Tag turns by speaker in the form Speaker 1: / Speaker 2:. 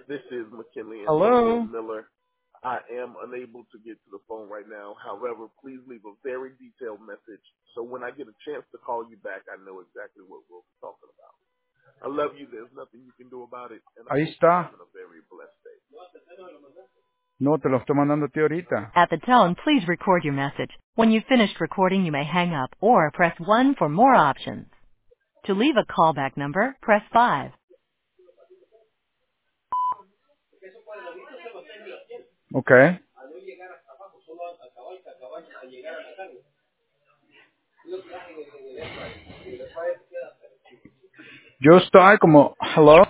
Speaker 1: This is McKinley and
Speaker 2: Hello?
Speaker 1: Miller. I am unable to get to the phone right now. However, please leave a very detailed message so when I get a chance to call you back, I know exactly what we'll be talking about. I love you. There's nothing you can do about it, and I
Speaker 2: Ahí
Speaker 1: hope you're
Speaker 2: está.
Speaker 1: having a very blessed day.
Speaker 2: No, te lo estoy mandando a ti ahorita.
Speaker 3: At the tone, please record your message. When you've finished recording, you may hang up or press 1 for more options. To leave a callback number, press 5.
Speaker 2: Okay. Yo estoy como, hello?